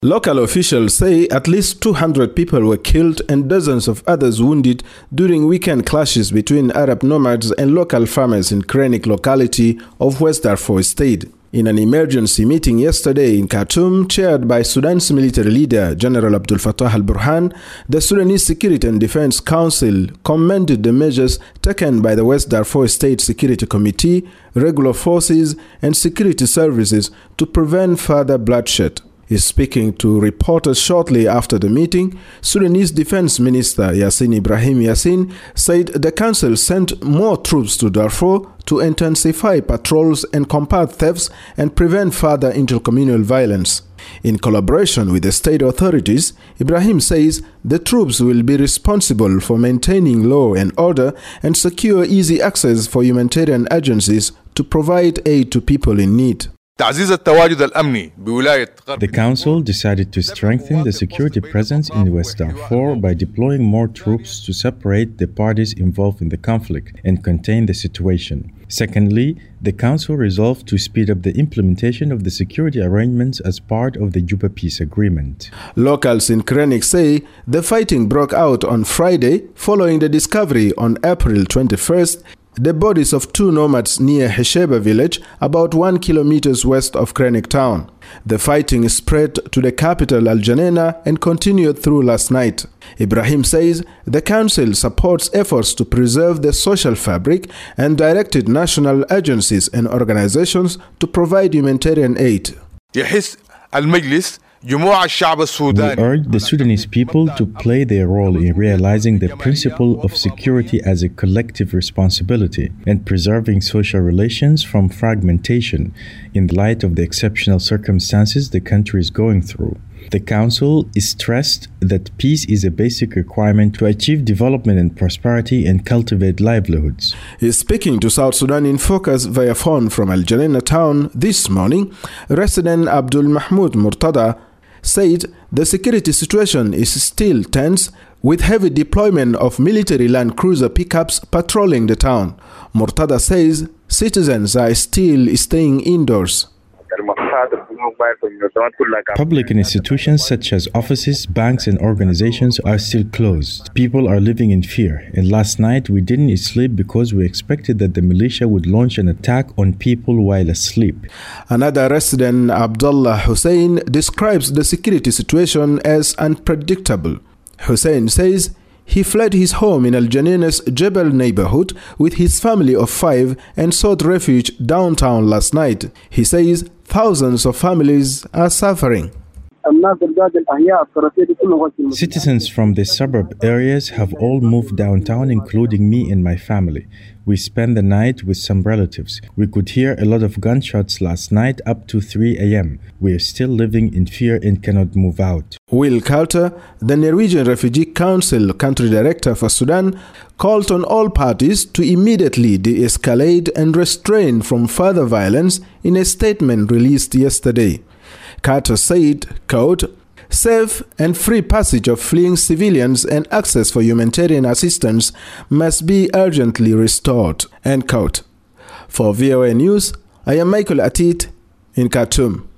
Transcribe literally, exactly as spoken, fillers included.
Local officials say at least two hundred people were killed and dozens of others wounded during weekend clashes between Arab nomads and local farmers in Krenik locality of West Darfur State. In an emergency meeting yesterday in Khartoum, chaired by Sudan's military leader, General Abdel Fattah al-Burhan, the Sudanese Security and Defense Council commended the measures taken by the West Darfur State Security Committee, regular forces, and security services to prevent further bloodshed. Speaking to reporters shortly after the meeting, Sudanese Defense Minister Yassin Ibrahim Yassin said the council sent more troops to Darfur to intensify patrols and combat thefts and prevent further intercommunal violence. In collaboration with the state authorities, Ibrahim says the troops will be responsible for maintaining law and order and secure easy access for humanitarian agencies to provide aid to people in need. The council decided to strengthen the security presence in West Darfur by deploying more troops to separate the parties involved in the conflict and contain the situation. Secondly, the council resolved to speed up the implementation of the security arrangements as part of the Juba Peace Agreement. Locals in Krenik say the fighting broke out on Friday following the discovery on April twenty-first the bodies of two nomads near Hesheba village, about one kilometers west of Krenik town. The fighting spread to the capital Al Janena and continued through last night. Ibrahim says the council supports efforts to preserve the social fabric and directed national agencies and organizations to provide humanitarian aid. We urge the Sudanese people to play their role in realizing the principle of security as a collective responsibility and preserving social relations from fragmentation in light of the exceptional circumstances the country is going through. The Council stressed that peace is a basic requirement to achieve development and prosperity and cultivate livelihoods. Speaking to South Sudan in Focus via phone from Al Janena town this morning, resident Abdul Mahmoud Murtada said the security situation is still tense with heavy deployment of military Land Cruiser pickups patrolling the town. Murtada says citizens are still staying indoors. Public institutions such as offices, banks and organizations are still closed. People are living in fear, and last night we didn't sleep because we expected that the militia would launch an attack on people while asleep. Another resident, Abdullah Hussein, describes the security situation as unpredictable. Hussein says he fled his home in Al Janena's Jebel neighborhood with his family of five and sought refuge downtown last night. He says thousands of families are suffering. Citizens from the suburb areas have all moved downtown, including me and my family. We spent the night with some relatives. We could hear a lot of gunshots last night up to three a m We are still living in fear and cannot move out. Will Carter, the Norwegian Refugee Council country director for Sudan, called on all parties to immediately de-escalate and restrain from further violence in a statement released yesterday. Carter said, quote, "Safe and free passage of fleeing civilians and access for humanitarian assistance must be urgently restored." End quote. For V O A News, I am Michael Atit in Khartoum.